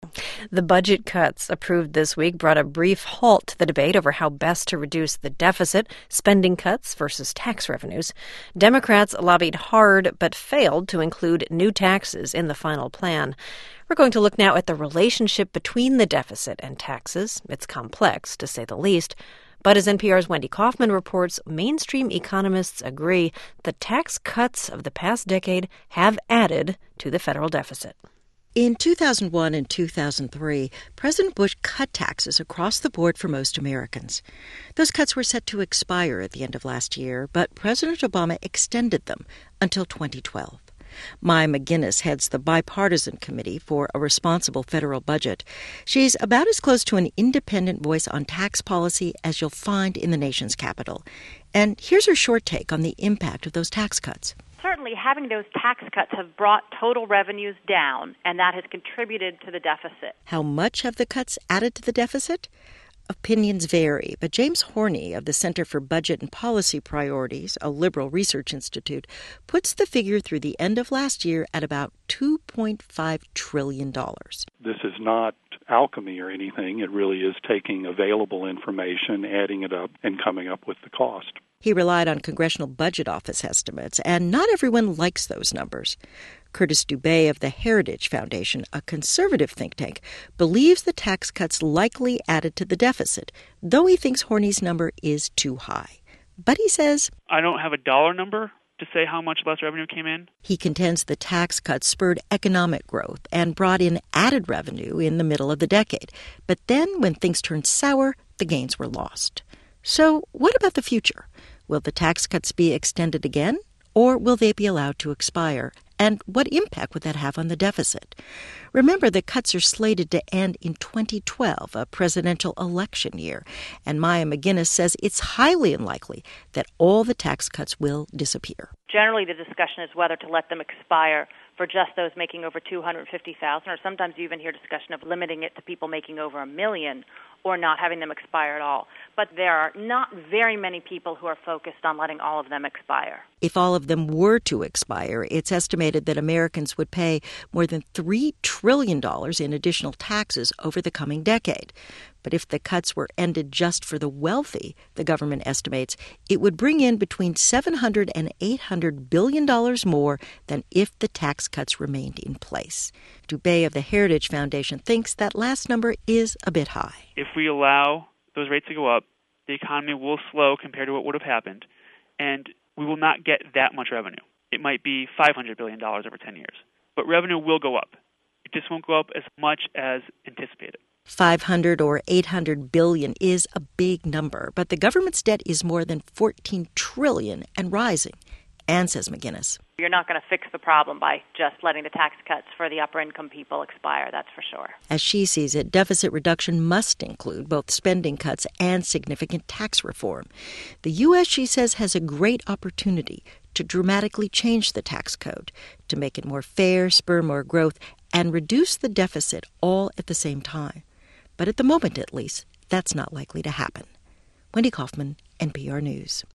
The budget cuts approved this week brought a brief halt to the debate over how best to reduce the deficit, spending cuts versus tax revenues. Democrats lobbied hard but failed to include new taxes in the final plan. We're going to look now at the relationship between the deficit and taxes. It's complex, to say the least. But as NPR's Wendy Kaufman reports, mainstream economists agree the tax cuts of the past decade have added to the federal deficit. In 2001 and 2003, President Bush cut taxes across the board for most Americans. Those cuts were set to expire at the end of last year, but President Obama extended them until 2012. Maya McGuinness heads the Bipartisan Committee for a Responsible Federal Budget. She's about as close to an independent voice on tax policy as you'll find in the nation's capital. And here's her short take on the impact of those tax cuts. Certainly, having those tax cuts have brought total revenues down, and that has contributed to the deficit. How much have the cuts added to the deficit? Opinions vary, but James Horney of the Center for Budget and Policy Priorities, a liberal research institute, puts the figure through the end of last year at about $2.5 trillion. This is not alchemy or anything. It really is taking available information, adding it up, and coming up with the cost. He relied on Congressional Budget Office estimates, and not everyone likes those numbers. Curtis Dubé of the Heritage Foundation, a conservative think tank, believes the tax cuts likely added to the deficit, though he thinks Horney's number is too high. But he says, I don't have a dollar number to say how much less revenue came in. He contends the tax cuts spurred economic growth and brought in added revenue in the middle of the decade. But then, when things turned sour, the gains were lost. So what about the future? Will the tax cuts be extended again, or will they be allowed to expire? And what impact would that have on the deficit? Remember, the cuts are slated to end in 2012, a presidential election year. And Maya McGuinness says it's highly unlikely that all the tax cuts will disappear. Generally, the discussion is whether to let them expire for just those making over $250,000, or sometimes you even hear discussion of limiting it to people making over $1 million or not having them expire at all. But there are not very many people who are focused on letting all of them expire. If all of them were to expire, it's estimated that Americans would pay more than $3 trillion in additional taxes over the coming decade. But if the cuts were ended just for the wealthy, the government estimates, it would bring in between $700 and $800 billion more than if the tax cuts remained in place. Dubé of the Heritage Foundation thinks that last number is a bit high. If we allow those rates to go up, the economy will slow compared to what would have happened, and we will not get that much revenue. It might be $500 billion over 10 years. But revenue will go up. It just won't go up as much as anticipated. 500 or 800 billion is a big number, but the government's debt is more than 14 trillion and rising. And, says McGuinness, you're not going to fix the problem by just letting the tax cuts for the upper-income people expire, that's for sure. As she sees it, deficit reduction must include both spending cuts and significant tax reform. The U.S., she says, has a great opportunity to dramatically change the tax code, to make it more fair, spur more growth, and reduce the deficit all at the same time. But at the moment, at least, that's not likely to happen. Wendy Kaufman, NPR News.